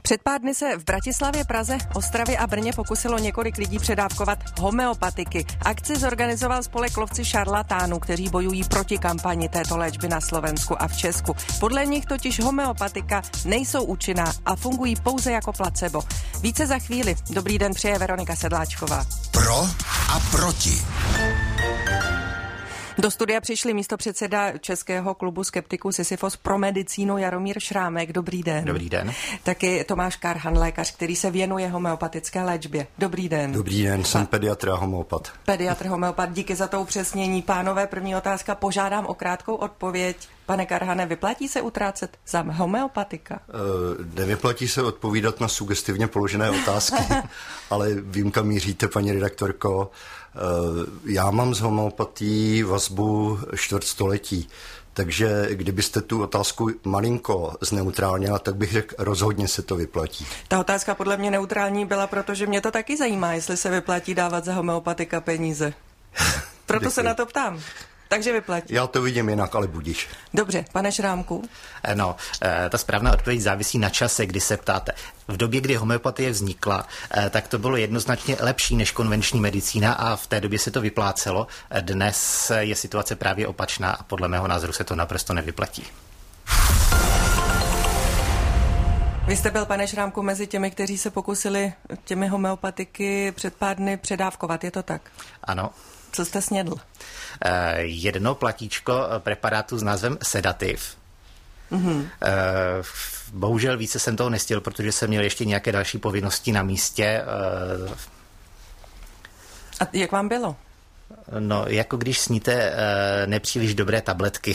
Před pár dny se v Bratislavě, Praze, Ostravě a Brně pokusilo několik lidí předávkovat homeopatiky. Akci zorganizoval spolek lovci šarlatánů, kteří bojují proti kampani této léčby na Slovensku a v Česku. Podle nich totiž homeopatika nejsou účinná a fungují pouze jako placebo. Více za chvíli. Dobrý den, přeje Veronika Sedláčková. Pro a proti. Do studia přišli místopředseda Českého klubu skeptiků Sisyfos pro medicínu Jaromír Šrámek. Dobrý den. Dobrý den. Taky Tomáš Karhan, lékař, který se věnuje homeopatické léčbě. Dobrý den. Dobrý den, jsem pediatr a homeopat. Pediatr, homeopat, díky za to upřesnění. Pánové, první otázka, požádám o krátkou odpověď. Pane Karhane, vyplatí se utrácet za homeopatika? Nevyplatí se odpovídat na sugestivně položené otázky, ale vím, kam míříte, paní redaktorko. Já mám s homeopatií vazbu čtvrtstoletí, takže kdybyste tu otázku malinko zneutrálnila, tak bych řekl, rozhodně se to vyplatí. Ta otázka podle mě neutrální byla, protože mě to taky zajímá, jestli se vyplatí dávat za homeopatika peníze. Proto se na to ptám. Takže vyplatí. Já to vidím jinak, ale budiš. Dobře, pane Šrámku. No, ta správná odpověď závisí na čase, kdy se ptáte. V době, kdy homeopatie vznikla, tak to bylo jednoznačně lepší než konvenční medicína a v té době se to vyplácelo. Dnes je situace právě opačná a podle mého názoru se to naprosto nevyplatí. Vy jste byl, pane Šrámku, mezi těmi, kteří se pokusili těmi homeopatiky před pár dny předávkovat, je to tak? Ano. Co jste snědl? Jedno platíčko preparátu s názvem sedativ. Mm-hmm. Bohužel více jsem toho nestihl, protože jsem měl ještě nějaké další povinnosti na místě. A jak vám bylo? No, jako když sníte nepříliš dobré tabletky.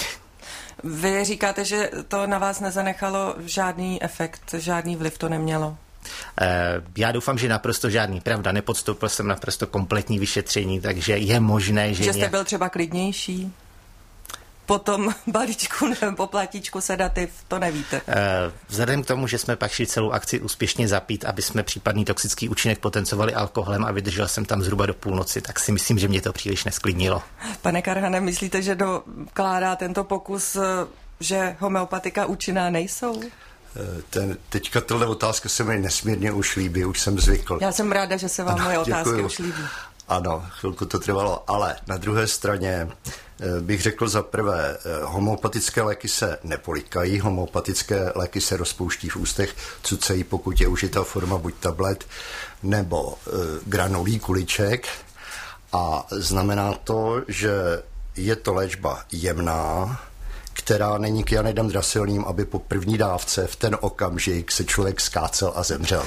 Vy říkáte, že to na vás nezanechalo žádný efekt, žádný vliv to nemělo? Já doufám, že naprosto žádný. Pravda, nepodstoupil jsem naprosto kompletní vyšetření, takže je možné, že... Že jste byl třeba klidnější? Po tom balíčku nebo po platíčku sedativ, to nevíte? Vzhledem k tomu, že jsme pak šli celou akci úspěšně zapít, aby jsme případný toxický účinek potenciovali alkoholem a vydržel jsem tam zhruba do půlnoci, tak si myslím, že mě to příliš nesklidnilo. Pane Karhane, myslíte, že dokládá tento pokus, že homeopatika účinná nejsou? Teďka tato otázka se mi nesmírně už líbí, už jsem zvykl. Já jsem ráda, že se vám moje otázky už líbí. Ano, chvilku to trvalo, ale na druhé straně bych řekl za prvé, homeopatické léky se nepolikají, homeopatické léky se rozpouští v ústech, cucejí, pokud je užitá forma buď tablet nebo granulí, kuliček, a znamená to, že je to léčba jemná, která není kyanidem draselným, aby po první dávce v ten okamžik se člověk skácel a zemřel.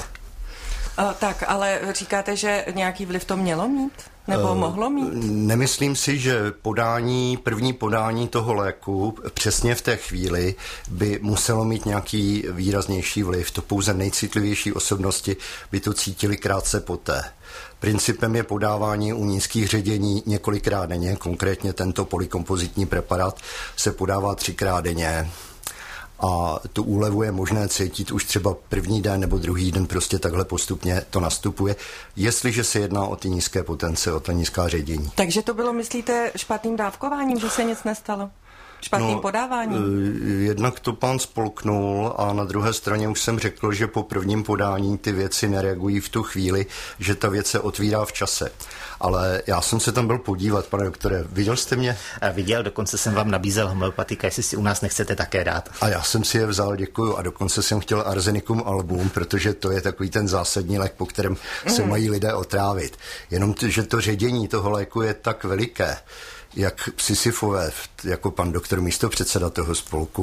Tak, ale říkáte, že nějaký vliv to mělo mít? Nebo mohlo mít? Nemyslím si, že první podání toho léku přesně v té chvíli by muselo mít nějaký výraznější vliv. To pouze nejcitlivější osobnosti by to cítili krátce poté. Principem je podávání u nízkých ředění několikrát denně, konkrétně tento polykompozitní preparát se podává 3krát denně. A tu úlevu je možné cítit už třeba první den nebo druhý den, prostě takhle postupně to nastupuje, jestliže se jedná o ty nízké potence, o ta nízká ředění. Takže to bylo, myslíte, špatným dávkováním, že se nic nestalo? Špatným podáváním? Jednak to pán spolknul a na druhé straně už jsem řekl, že po prvním podání ty věci nereagují v tu chvíli, že ta věc se otvírá v čase. Ale já jsem se tam byl podívat, pane doktore, viděl jste mě? Viděl, dokonce jsem vám nabízel homeopatika, jestli si u nás nechcete také dát. A já jsem si je vzal, děkuju, a dokonce jsem chtěl arzenicum album, protože to je takový ten zásadní lék, po kterém se mají lidé otrávit. Jenom, že to ředění toho léku je tak veliké, jak Sisyfové, jako pan doktor místopředseda toho spolku,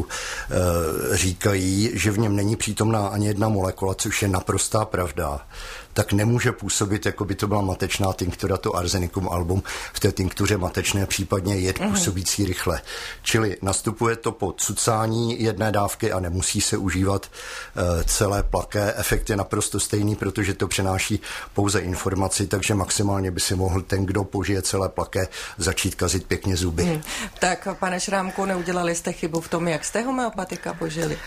říkají, že v něm není přítomná ani jedna molekula, což je naprostá pravda, tak nemůže působit, jako by to byla matečná tinktura, to arzenicum album v té tinktuře matečné, případně jed působící rychle. Čili nastupuje to po cucání jedné dávky a nemusí se užívat celé plaké. Efekt je naprosto stejný, protože to přenáší pouze informaci, takže maximálně by si mohl ten, kdo požije celé plaké, začít kazit pěkně zuby. Tak, pane Šrámku, neudělali jste chybu v tom, jak jste homeopatika požili?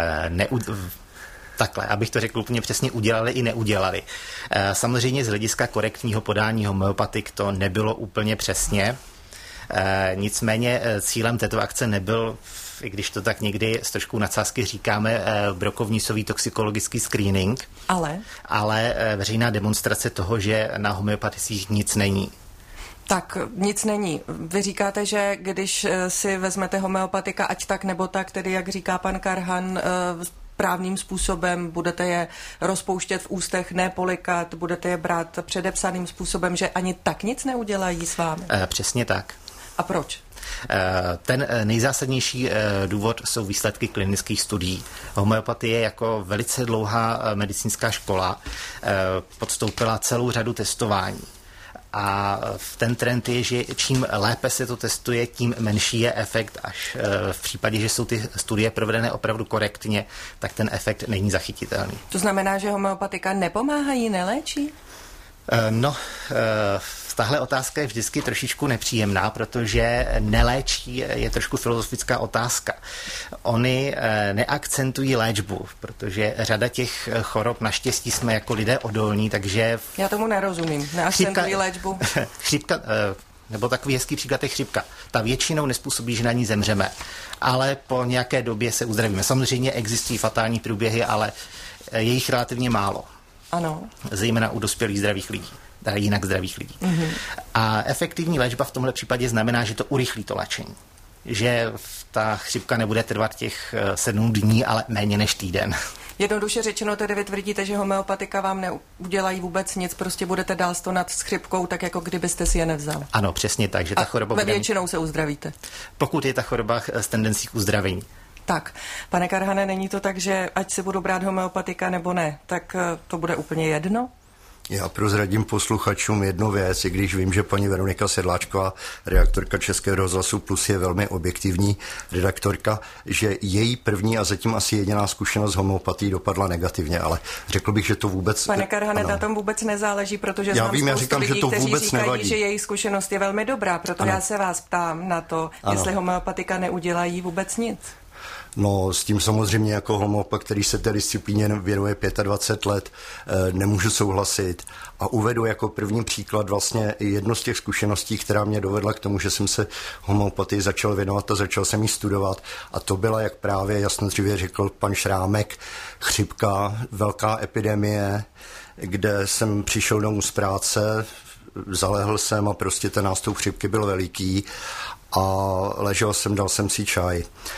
Takhle, abych to řekl úplně přesně, udělali i neudělali. Samozřejmě z hlediska korektního podání homeopatik to nebylo úplně přesně. Nicméně cílem této akce nebyl, i když to tak někdy s trošku nadsázky říkáme, brokovnicový toxikologický screening, ale veřejná demonstrace toho, že na homeopaticích nic není. Tak nic není. Vy říkáte, že když si vezmete homeopatika, ať tak nebo tak, tedy jak říká pan Karhan, správným způsobem, budete je rozpouštět v ústech, ne polikat, budete je brát předepsaným způsobem, že ani tak nic neudělají s vámi? Přesně tak. A proč? Ten nejzásadnější důvod jsou výsledky klinických studií. Homeopatie jako velice dlouhá medicínská škola podstoupila celou řadu testování. A ten trend je, že čím lépe se to testuje, tím menší je efekt, až v případě, že jsou ty studie provedené opravdu korektně, tak ten efekt není zachytitelný. To znamená, že homeopatika nepomáhají, neléčí? Tahle otázka je vždycky trošičku nepříjemná, protože neléčí je trošku filozofická otázka. Oni neakcentují léčbu, protože řada těch chorob, naštěstí jsme jako lidé odolní, takže... Já tomu nerozumím. Neakcentují léčbu. Chřipka, nebo takový hezký příklad je chřipka. Ta většinou nespůsobí, že na ní zemřeme, ale po nějaké době se uzdravíme. Samozřejmě existují fatální průběhy, ale je jich relativně málo. Ano. Zejména u dospělých zdravých lidí. Jinak zdravých lidí. Mm-hmm. A efektivní léčba v tomhle případě znamená, že to urychlí to léčení. Že ta chřipka nebude trvat těch 7 dní, ale méně než týden. Jednoduše řečeno tedy vy tvrdíte, že homeopatika vám neudělají vůbec nic, prostě budete dál stonat s chřipkou, tak jako kdybyste si je nevzal. Ano, přesně tak, že ta choroba bude... většinou se uzdravíte. Pokud je ta choroba s tendencí k uzdravení. Tak, pane Karhane, není to tak, že ať si budu brát homeopatika nebo ne, tak to bude úplně jedno? Já prozradím posluchačům jednu věc, i když vím, že paní Veronika Sedláčková, redaktorka Českého rozhlasu Plus, je velmi objektivní redaktorka, že její první a zatím asi jediná zkušenost s homeopatií dopadla negativně, ale řekl bych, že to vůbec... Pane Karhane, na tom vůbec nezáleží, protože znám spoustu lidí, kteří říkají, nevadí. Že její zkušenost je velmi dobrá, proto já se vás ptám na to, jestli homeopatika neudělají vůbec nic. No, s tím samozřejmě jako homeopat, který se té disciplíně věnuje 25 let, nemůžu souhlasit. A uvedu jako první příklad vlastně jedno z těch zkušeností, která mě dovedla k tomu, že jsem se homeopatii začal věnovat a začal jsem ji studovat. A to byla, jak právě jasnozřivě řekl pan Šrámek, chřipka, velká epidemie, kde jsem přišel domů z práce, zalehl jsem a prostě ten nástup chřipky byl veliký a ležel jsem, dal jsem si čaj.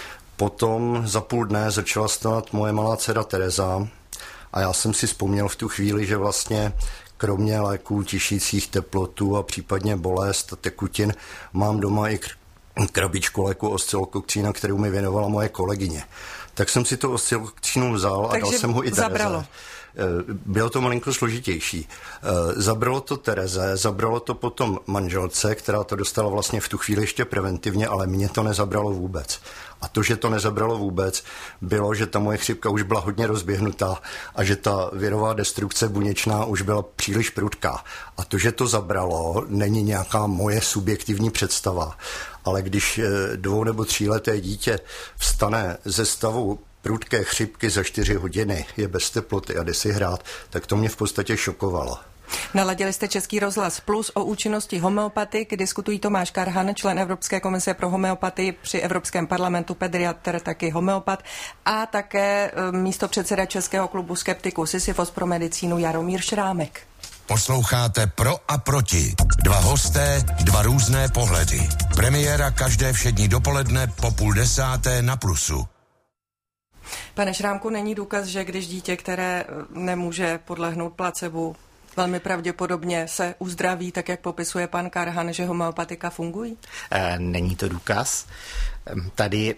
Potom za půl dne začala stát moje malá dcera Tereza a já jsem si vzpomněl v tu chvíli, že vlastně kromě léků tišících teplotu a případně bolest a tekutin mám doma i krabičku léku oscilokokcína, kterou mi věnovala moje kolegyně. Tak jsem si to oscilokokcínu vzal a dal jsem ho i Tereze. Bylo to malinko složitější. Zabralo to Tereze, zabralo to potom manželce, která to dostala vlastně v tu chvíli ještě preventivně, ale mě to nezabralo vůbec. A to, že to nezabralo vůbec, bylo, že ta moje chřipka už byla hodně rozběhnutá a že ta virová destrukce buněčná už byla příliš prudká. A to, že to zabralo, není nějaká moje subjektivní představa. Ale když 2- nebo 3leté dítě vstane ze stavu prudké chřipky za 4 hodiny, je bez teploty a jde si hrát, tak to mě v podstatě šokovalo. Naladili jste Český rozhlas Plus o účinnosti homeopatik. Diskutují Tomáš Karhan, člen Evropské komise pro homeopatii při Evropském parlamentu, pediatr, taky homeopat, a také místopředseda Českého klubu skeptiků Sisyfos pro medicínu Jaromír Šrámek. Posloucháte Pro a proti. 2 hosté, 2 různé pohledy. Premiéra každé všední dopoledne po 9:30 na Plusu. Pane Šrámku, není důkaz, že když dítě, které nemůže podlehnout placebu, velmi pravděpodobně se uzdraví, tak jak popisuje pan Karhan, že homeopatika fungují? Není to důkaz. Tady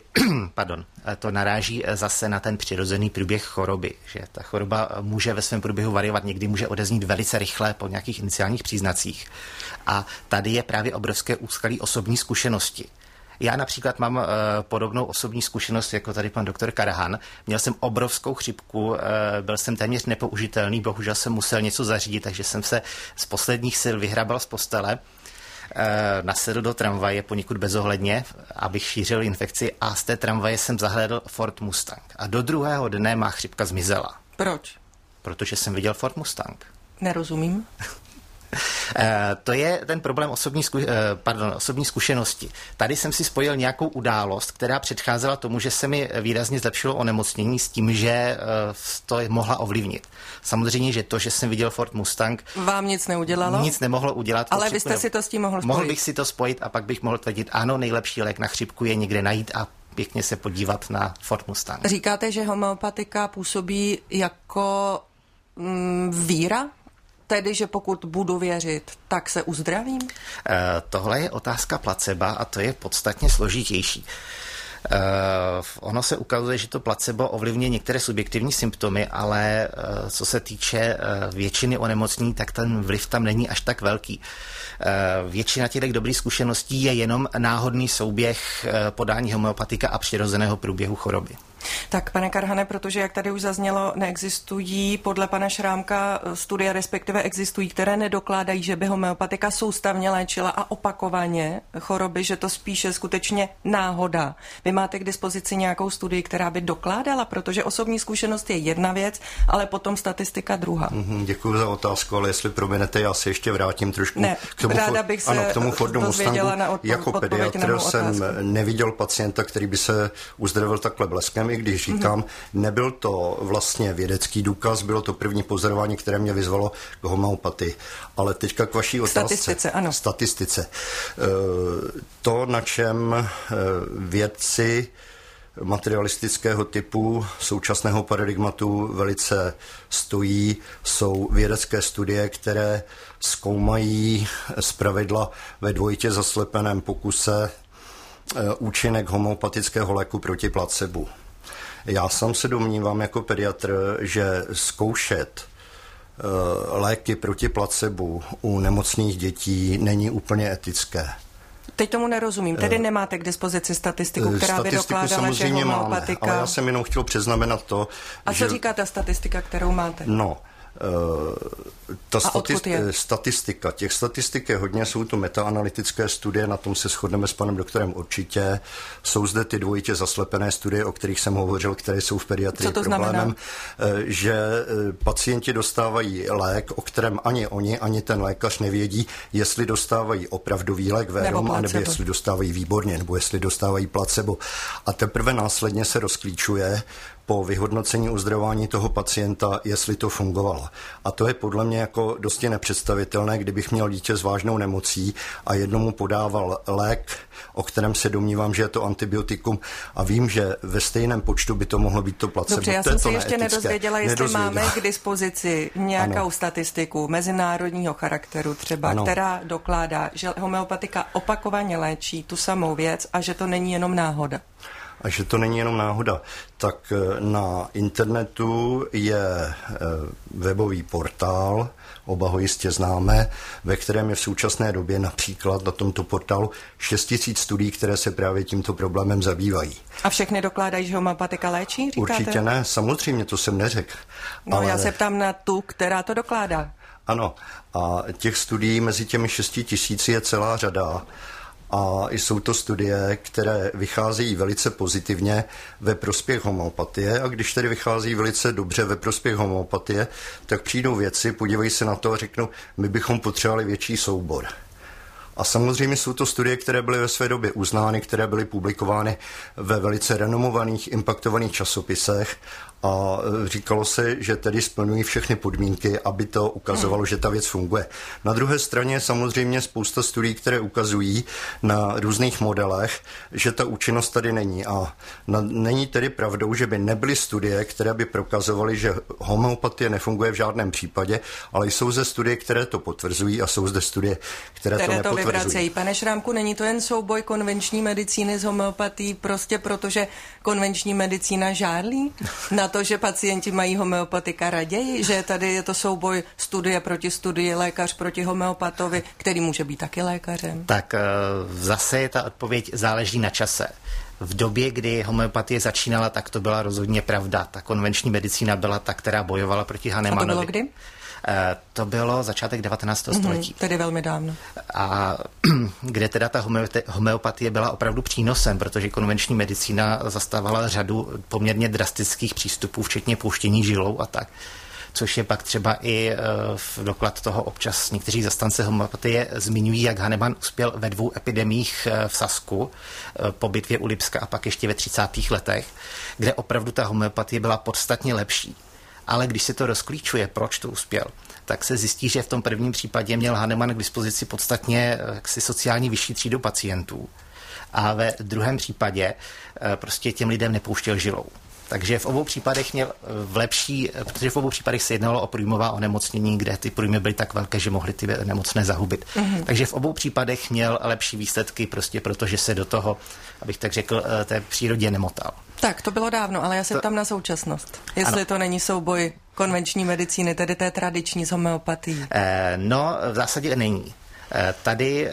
to naráží zase na ten přirozený průběh choroby, že ta choroba může ve svém průběhu variovat, někdy může odeznít velice rychle po nějakých iniciálních příznacích. A tady je právě obrovské úskalí osobní zkušenosti. Já například mám podobnou osobní zkušenost jako tady pan doktor Karhan. Měl jsem obrovskou chřipku, byl jsem téměř nepoužitelný, bohužel jsem musel něco zařídit, takže jsem se z posledních sil vyhrabal z postele, nasedl do tramvaje poněkud bezohledně, abych šířil infekci, a z té tramvaje jsem zahlédl Ford Mustang. A do druhého dne má chřipka zmizela. Proč? Protože jsem viděl Ford Mustang. Nerozumím. To je ten problém osobní zkušenosti. Tady jsem si spojil nějakou událost, která předcházela tomu, že se mi výrazně zlepšilo onemocnění s tím, že to mohla ovlivnit. Samozřejmě, že to, že jsem viděl Ford Mustang, vám nic neudělalo? Nic nemohlo udělat. Ale vy jste si to s tím mohl spojit? Mohl bych si to spojit a pak bych mohl tvrdit, ano, nejlepší lék na chřipku je někde najít a pěkně se podívat na Ford Mustang. Říkáte, že homeopatika působí jako víra? Tedy, že pokud budu věřit, tak se uzdravím? Tohle je otázka placeba a to je podstatně složitější. Ono se ukazuje, že to placebo ovlivňuje některé subjektivní symptomy, ale co se týče většiny onemocnění, tak ten vliv tam není až tak velký. Většina těch dobrých zkušeností je jenom náhodný souběh podání homeopatika a přirozeného průběhu choroby. Tak, pane Karhane, protože, jak tady už zaznělo, neexistují podle pana Šrámka studie, respektive existují, které nedokládají, že by homeopatika soustavně léčila a opakovaně choroby, že to spíše skutečně náhoda. Vy máte k dispozici nějakou studii, která by dokládala, protože osobní zkušenost je jedna věc, ale potom statistika druhá. Děkuji za otázku, ale jestli prominete, já se ještě vrátím trošku k tomu Fordu Mustangu. Jako pediatr jsem neviděl pacienta, který by se uzdravil takhle bleskem, i když říkám, nebyl to vlastně vědecký důkaz, bylo to první pozorování, které mě vyzvalo k homeopatii. Ale teďka k vaší otázce. Statistice. To, na čem vědci materialistického typu současného paradigmatu velice stojí, jsou vědecké studie, které zkoumají zpravidla ve dvojitě zaslepeném pokuse účinek homeopatického léku proti placebu. Já sám se domnívám jako pediatr, že zkoušet léky proti placebu u nemocných dětí není úplně etické. Teď tomu nerozumím. Tedy nemáte k dispozici statistiku, která by dokládala, že homeopatika... Máme, ale já jsem jenom chtěl předznamenat to, A co říká ta statistika, kterou máte? Statistika. Těch statistik je hodně, jsou to metaanalytické studie, na tom se shodneme s panem doktorem určitě. Jsou zde ty dvojitě zaslepené studie, o kterých jsem hovořil, které jsou v pediatrii problémem, že pacienti dostávají lék, o kterém ani oni, ani ten lékař nevědí, jestli dostávají opravdový lék Verum, anebo jestli dostávají výborně, nebo jestli dostávají placebo. A teprve následně se rozklíčuje po vyhodnocení uzdravování toho pacienta, jestli to fungovalo. A to je podle mě jako dosti nepředstavitelné, kdybych měl dítě s vážnou nemocí a jednomu podával lék, o kterém se domnívám, že je to antibiotikum a vím, že ve stejném počtu by to mohlo být to placebo. Dobře, já jsem si ještě nedozvěděla, jestli máme k dispozici nějakou statistiku mezinárodního charakteru třeba, která dokládá, že homeopatika opakovaně léčí tu samou věc a že to není jenom náhoda. A že to není jenom náhoda, tak na internetu je webový portál, oba ho jistě známe, ve kterém je v současné době například na tomto portálu 6 000 studií, které se právě tímto problémem zabývají. A všechny dokládají, že homeopatika léčí, říkáte? Určitě ne, samozřejmě, to jsem neřekl. No, ale já se ptám na tu, která to dokládá. Ano, a těch studií mezi těmi 6 000 je celá řada. A jsou to studie, které vycházejí velice pozitivně ve prospěch homeopatie a když tedy vychází velice dobře ve prospěch homeopatie, tak přijdou vědci, podívají se na to a řeknou, my bychom potřebovali větší soubor. A samozřejmě jsou to studie, které byly ve své době uznány, které byly publikovány ve velice renomovaných, impaktovaných časopisech a říkalo se, že tedy splňují všechny podmínky, aby to ukazovalo, že ta věc funguje. Na druhé straně je samozřejmě spousta studií, které ukazují na různých modelech, že ta účinnost tady není. A není tedy pravdou, že by nebyly studie, které by prokazovaly, že homeopatie nefunguje v žádném případě, ale jsou zde studie, které to potvrzují a jsou zde studie, které to nepotvrzují. Pane Šrámku, není to jen souboj konvenční medicíny s homeopatií, prostě protože konvenční medicína žádlí na to, že pacienti mají homeopatika raději, že tady je to souboj studie proti studii, lékař proti homeopatovi, který může být taky lékařem? Tak zase je ta odpověď záleží na čase. V době, kdy homeopatie začínala, tak to byla rozhodně pravda. Ta konvenční medicína byla ta, která bojovala proti Hahnemannovi. A to bylo kdy? To bylo začátek 19. století. Tedy velmi dávno. A kde teda ta homeopatie byla opravdu přínosem, protože konvenční medicína zastávala řadu poměrně drastických přístupů, včetně pouštění žilou a tak. což je pak třeba i v doklad toho občas někteří zastánci homeopatie zmiňují, jak Hahnemann uspěl ve 2 epidemiích v Sasku, po bitvě u Lipska a pak ještě ve 30. letech, kde opravdu ta homeopatie byla podstatně lepší. Ale když se to rozklíčuje, proč to uspěl, tak se zjistí, že v tom prvním případě měl Hahnemann k dispozici podstatně jaksi sociální vyšší třídu pacientů. A ve druhém případě prostě těm lidem nepouštěl žilou. Takže v obou případech měl protože v obou případech se jednalo o průjmová onemocnění, kde ty průjmy byly tak velké, že mohly ty nemocné zahubit. Takže v obou případech měl lepší výsledky, prostě protože se do toho, abych tak řekl, té přírodě nemotal. Tak, to bylo dávno, ale já se ptám na současnost. Jestli to není souboj konvenční medicíny, tedy té tradiční s homeopatií. No, v zásadě není. Tady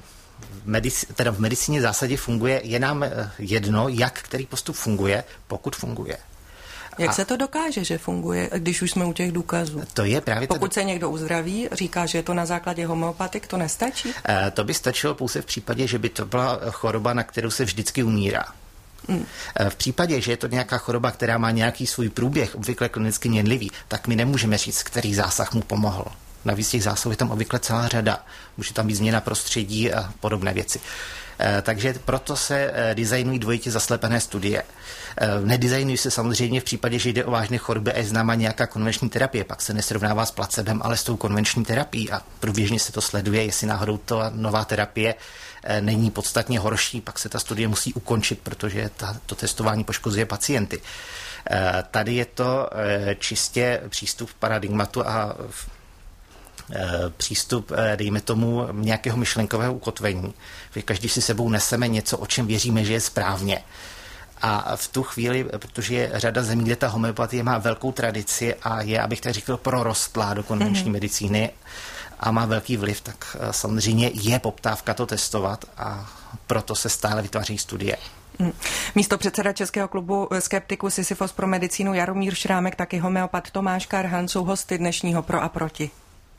v medicíně v zásadě funguje, je nám jedno, jak který postup funguje, pokud funguje. Jak se to dokáže, že funguje, když už jsme u těch důkazů? To je právě pokud se někdo uzdraví, říká, že je to na základě homeopatik, to nestačí? To by stačilo pouze v případě, že by to byla choroba, na kterou se vždycky umírá. V případě, že je to nějaká choroba, která má nějaký svůj průběh, obvykle klinicky měnlivý, tak my nemůžeme říct, který zásah mu pomohl. Navíc těch zásahů je tam obvykle celá řada. Může tam být změna prostředí a podobné věci. Takže proto se designují dvojitě zaslepené studie. Nedesignují se samozřejmě v případě, že jde o vážné choroby a je známa nějaká konvenční terapie. Pak se nesrovnává s placebem, ale s tou konvenční terapií a průběžně se to sleduje, jestli náhodou ta nová terapie není podstatně horší, pak se ta studie musí ukončit, protože to testování poškozuje pacienty. Tady je to čistě přístup paradigmatu a přístup, dejme tomu, nějakého myšlenkového ukotvení. Každý si sebou neseme něco, o čem věříme, že je správně. A v tu chvíli, protože je řada zemí, kde ta homeopatie má velkou tradici a je, abych tak řekl, prorostlá do konvenční medicíny a má velký vliv, tak samozřejmě je poptávka to testovat a proto se stále vytváří studie. Místo předseda Českého klubu skeptiků Sisyfos pro medicínu Jaromír Šrámek, taky homeopat Tomáš Karhan jsou hosty dnešního Pro a proti.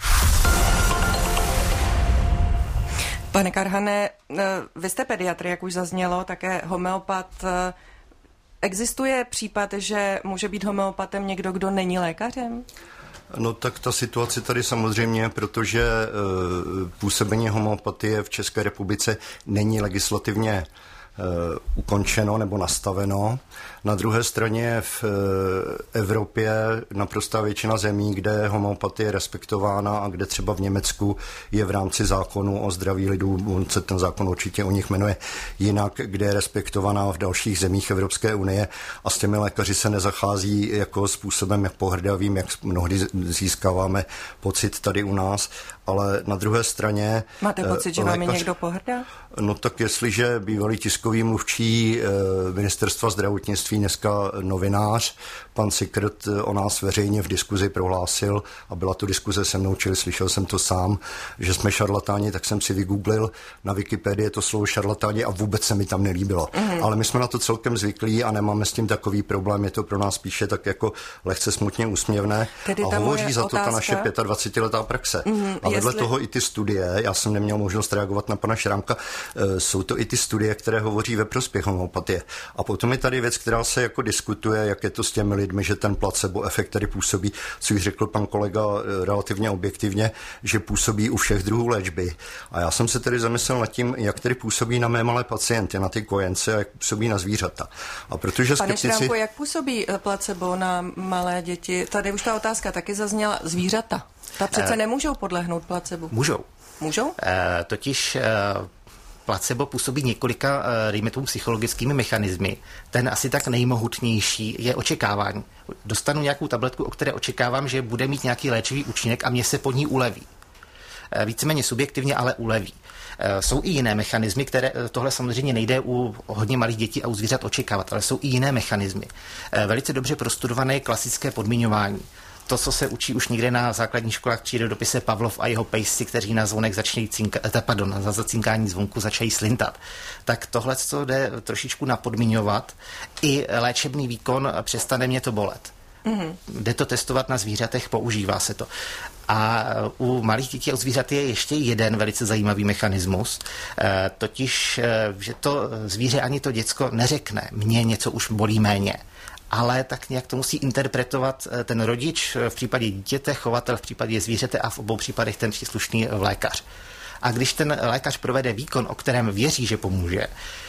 Pane Karhane, vy jste pediatr, jak už zaznělo, také homeopat. Existuje případ, že může být homeopatem někdo, kdo není lékařem? No tak ta situace tady samozřejmě, protože působení homeopatie v České republice není legislativně ukončeno nebo nastaveno. Na druhé straně v Evropě naprostá většina zemí, kde je homeopatie respektována a kde třeba v Německu je v rámci zákonu o zdraví lidů, on se ten zákon určitě o nich jmenuje jinak, kde je respektovaná v dalších zemích Evropské unie a s těmi lékaři se nezachází jako způsobem jak pohrdavým, jak mnohdy získáváme pocit tady u nás, ale na druhé straně... Máte pocit, že vám je někdo pohrdá? No tak jestliže bývalý tiskový mluvčí ministerstva zdravotnictví, dneska novinář, pan Sikrt o nás veřejně v diskuzi prohlásil, a byla to diskuze se mnou, čili slyšel jsem to sám, že jsme šarlatáni, tak jsem si vygooglil na Wikipedii to slovo šarlatáni a vůbec se mi tam nelíbilo. Ale my jsme na to celkem zvyklí a nemáme s tím takový problém, je to pro nás spíše tak jako lehce smutně úsměvné. Tedy a hovoří za to ta naše 25letá praxe. A vedle toho i ty studie, já jsem neměl možnost reagovat na pana Šrámka, jsou to i ty studie, které hovoří ve prospěch homeopatie. A potom je tady věc, která se jako diskutuje, jak je to s těmi lidmi, že ten placebo efekt tady působí, co už řekl pan kolega relativně objektivně, že působí u všech druhů léčby. A já jsem se tedy zamyslel nad tím, jak tedy působí na mé malé pacienty, na ty kojence a jak působí na zvířata. A protože Pane Šrámku, jak působí placebo na malé děti? Tady už ta otázka taky zazněla. Zvířata. Ta přece nemůžou podlehnout placebo. Můžou. Můžou? Totiž placebo působí několika, dejme tomu, psychologickými mechanismy. Ten asi tak nejmohutnější je očekávání. Dostanu nějakou tabletku, o které očekávám, že bude mít nějaký léčivý účinek a mě se pod ní uleví. Víceméně subjektivně, ale uleví. Jsou i jiné mechanismy, které tohle samozřejmě nejde u hodně malých dětí a u zvířat očekávat, ale jsou i jiné mechanismy. Velice dobře prostudované klasické podmiňování. To, co se učí už někde na základních školách přírodopise Pavlov a jeho pejsci, kteří na zvonek začínají na zacinkání zvonku začají slintat. Tak tohle, co jde trošičku napodmiňovat, i léčebný výkon přestane mě to bolet. Jde to testovat na zvířatech, používá se to. A u malých dětí a u zvířat je ještě jeden velice zajímavý mechanismus, totiž, že to zvíře ani to děcko neřekne, mě něco už bolí méně, ale tak nějak to musí interpretovat ten rodič, v případě dítěte, chovatel v případě zvířete a v obou případech ten příslušný lékař. A když ten lékař provede výkon, o kterém věří, že pomůže,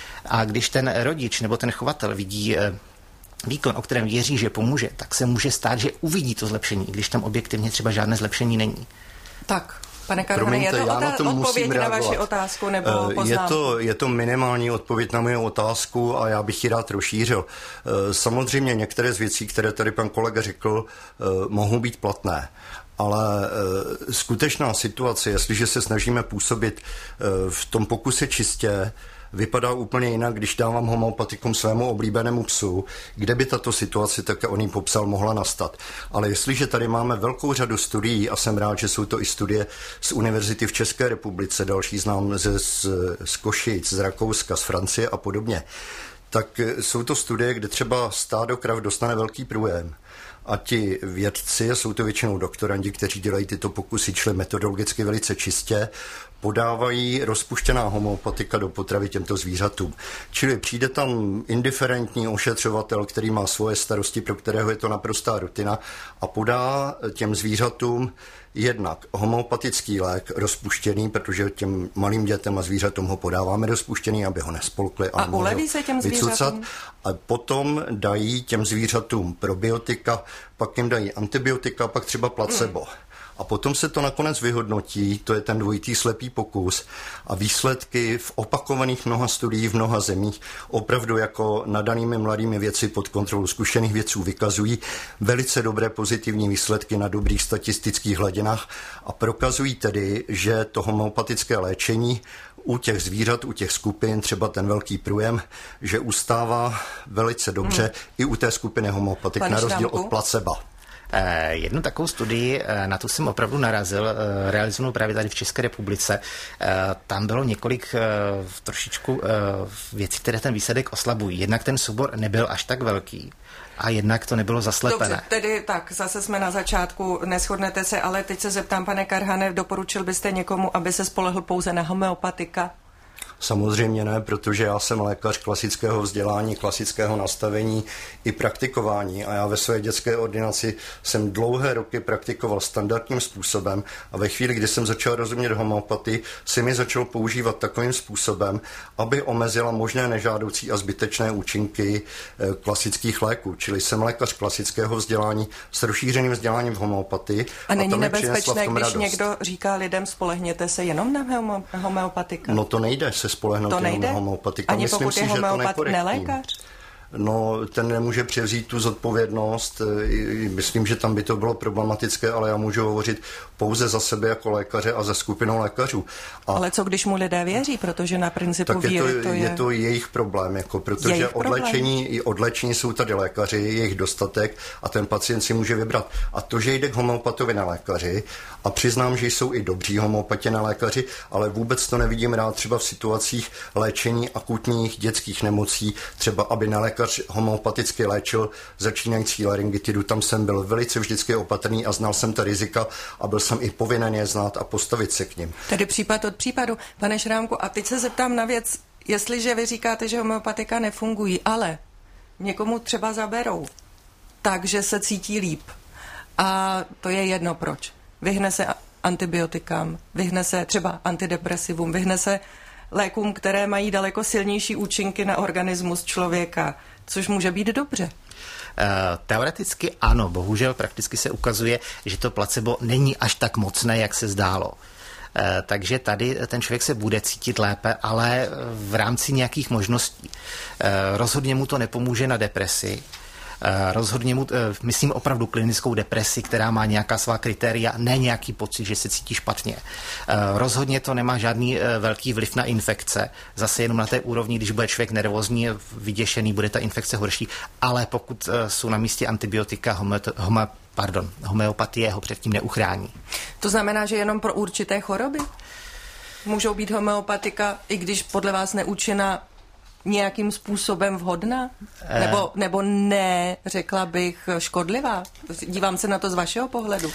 a když ten rodič nebo ten chovatel vidí výkon, o kterém věří, že pomůže, tak se může stát, že uvidí to zlepšení, i když tam objektivně třeba žádné zlepšení není. Tak, pane Karhane, je to odpověď na vaši otázku nebo poznámku? Je to minimální odpověď na mou otázku a já bych ji rád rozšířil. Samozřejmě některé z věcí, které tady pan kolega řekl, mohou být platné. Ale skutečná situace, jestliže se snažíme působit v tom pokuse čistě, vypadá úplně jinak, když dávám homeopatikum svému oblíbenému psu, kde by tato situace, tak on jí popsal, mohla nastat. Ale jestliže tady máme velkou řadu studií, a jsem rád, že jsou to i studie z univerzity v České republice, další znám z Košic, z Rakouska, z Francie a podobně, tak jsou to studie, kde třeba stádo krav dostane velký průjem. A ti vědci, jsou to většinou doktorandi, kteří dělají tyto pokusy, čili metodologicky velice čistě, podávají rozpuštěná homeopatika do potravy těmto zvířatům. Čili přijde tam indiferentní ošetřovatel, který má svoje starosti, pro kterého je to naprostá rutina, a podá těm zvířatům jednak homeopatický lék rozpuštěný, protože těm malým dětem a zvířatům ho podáváme rozpuštěný, aby ho nespolkli. A uleví se těm zvířatům? A potom dají těm zvířatům probiotika, pak jim dají antibiotika, pak třeba placebo. A potom se to nakonec vyhodnotí, to je ten dvojitý slepý pokus, a výsledky v opakovaných mnoha studií v mnoha zemích opravdu jako nadanými mladými vědci pod kontrolou zkušených vědců vykazují velice dobré pozitivní výsledky na dobrých statistických hladinách a prokazují tedy, že to homeopatické léčení u těch zvířat, u těch skupin, třeba ten velký průjem, že ustává velice dobře i u té skupiny homeopatik, na rozdíl od placebo. Jednu takovou studii, na tu jsem opravdu narazil, realizovanou právě tady v České republice. Tam bylo několik trošičku věcí, které ten výsledek oslabují. Jednak ten soubor nebyl až tak velký a jednak to nebylo zaslepené. Dobře, tedy tak, zase jsme na začátku, neshodnete se, ale teď se zeptám, pane Karhane, doporučil byste někomu, aby se spolehl pouze na homeopatika? Samozřejmě ne, protože já jsem lékař klasického vzdělání, klasického nastavení i praktikování a já ve své dětské ordinaci jsem dlouhé roky praktikoval standardním způsobem a ve chvíli, kdy jsem začal rozumět homeopatii, si mi začal používat takovým způsobem, aby omezila možné nežádoucí a zbytečné účinky klasických léků. Čili jsem lékař klasického vzdělání s rozšířeným vzděláním v homeopatii. A není nebezpečné, když někdo říká lidem, spolehněte se jenom na homeopatika? No to nejde se spolehnout jenom na homeopatika. Ani pokud je homeopat nelékař? No, ten nemůže převzít tu zodpovědnost. Myslím, že tam by to bylo problematické, ale já můžu hovořit pouze za sebe jako lékaře a za skupinou lékařů. Ale co když mu lidé věří, protože na principu víry to je... je to jejich problém, protože odléčení jsou tady lékaři, je jejich dostatek a ten pacient si může vybrat. A to, že jde k homeopatovi na lékaři, a přiznám, že jsou i dobří homeopati na lékaři, ale vůbec to nevidím rád třeba v situacích léčení akutních dětských nemocí, třeba aby na lékař homeopaticky léčil začínající laryngitidu. Tam jsem byl velice vždycky opatrný a znal jsem ta rizika a byl jsem i povinen je znát a postavit se k nim. Tedy případ od případu. Pane Šrámku, a teď se zeptám na věc, jestliže vy říkáte, že homeopatika nefungují, ale někomu třeba zaberou, takže se cítí líp. A to je jedno proč. Vyhne se antibiotikám, vyhne se třeba antidepresivům, vyhne se lékům, které mají daleko silnější účinky na organismus člověka, což může být dobře. Teoreticky ano, bohužel prakticky se ukazuje, že to placebo není až tak mocné, jak se zdálo. Takže tady ten člověk se bude cítit lépe, ale v rámci nějakých možností. Rozhodně mu to nepomůže na depresi. Rozhodně mu, myslím opravdu klinickou depresi, která má nějaká svá kritéria, ne nějaký pocit, že se cítí špatně. Rozhodně to nemá žádný velký vliv na infekce, zase jenom na té úrovni, když bude člověk nervózní, vyděšený, bude ta infekce horší, ale pokud jsou na místě antibiotika, homeopatie ho předtím neuchrání. To znamená, že jenom pro určité choroby můžou být homeopatika, i když podle vás neúčinná, nějakým způsobem vhodná? Nebo ne, řekla bych, škodlivá? Dívám se na to z vašeho pohledu.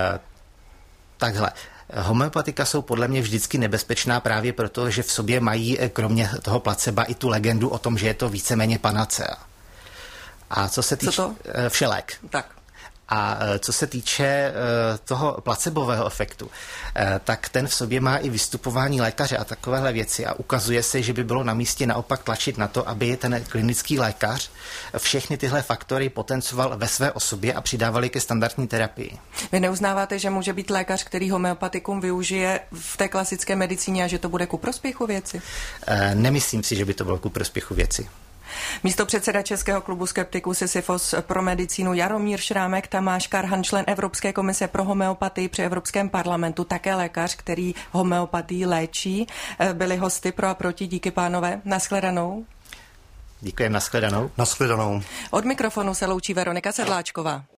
Takhle. Homeopatika jsou podle mě vždycky nebezpečná právě proto, že v sobě mají kromě toho placeba i tu legendu o tom, že je to víceméně panacea. A co se týče... Všelék. Tak. A co se týče toho placebového efektu, tak ten v sobě má i vystupování lékaře a takovéhle věci a ukazuje se, že by bylo na místě naopak tlačit na to, aby ten klinický lékař všechny tyhle faktory potencoval ve své osobě a přidávali ke standardní terapii. Vy neuznáváte, že může být lékař, který homeopatikum využije v té klasické medicíně a že to bude ku prospěchu věci? Nemyslím si, že by to bylo ku prospěchu věci. Místopředseda Českého klubu skeptiků Sisyfos pro medicínu Jaromír Šrámek, Tamáš Karhan, člen Evropské komise pro homeopatii při Evropském parlamentu, také lékař, který homeopatii léčí. Byli hosty pro a proti. Díky, pánové. Nashledanou. Děkujeme, nashledanou. Nashledanou. Od mikrofonu se loučí Veronika Sedláčková.